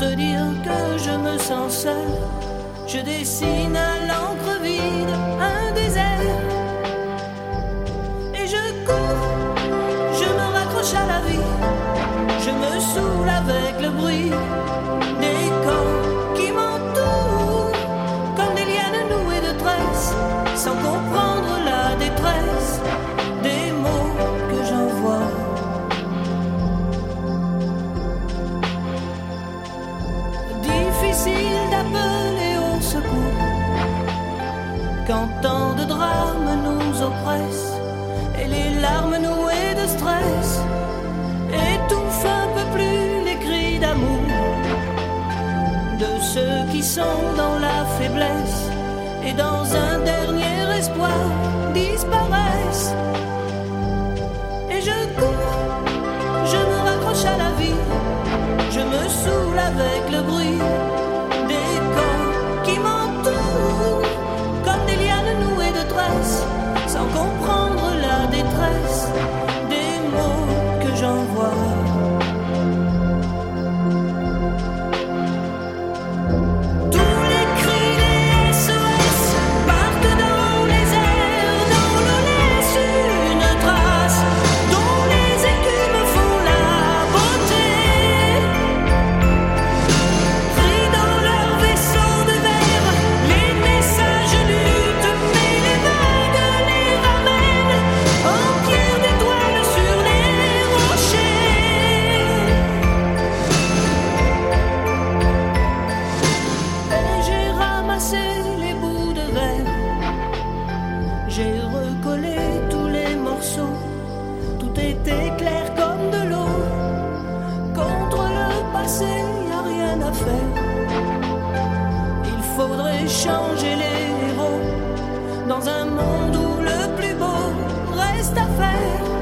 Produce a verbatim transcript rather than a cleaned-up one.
te dire que je me sens seul, je dessine à l'encre vide un désert. Et je cours, je me raccroche à la vie, je me saoule avec le bruit des corps qui m'entourent, comme des lianes nouées de tresses, sans comprendre la détresse des mots que j'envoie. Difficile d'appeler au secours quand tant de drames nous oppressent et les larmes nouées de stress étouffent un peu plus les cris d'amour de ceux qui sont dans la faiblesse et dans un dernier espoir disparaissent. Et je cours, je me raccroche à la vie, je me saoule avec le bruit des corps qui m'entourent, comme des lianes nouées de tresses, sans comprendre la détresse des mots que j'envoie. J'ai recollé tous les morceaux, tout était clair comme de l'eau. Contre le passé, y a rien à faire. Il faudrait changer les héros dans un monde où le plus beau reste à faire.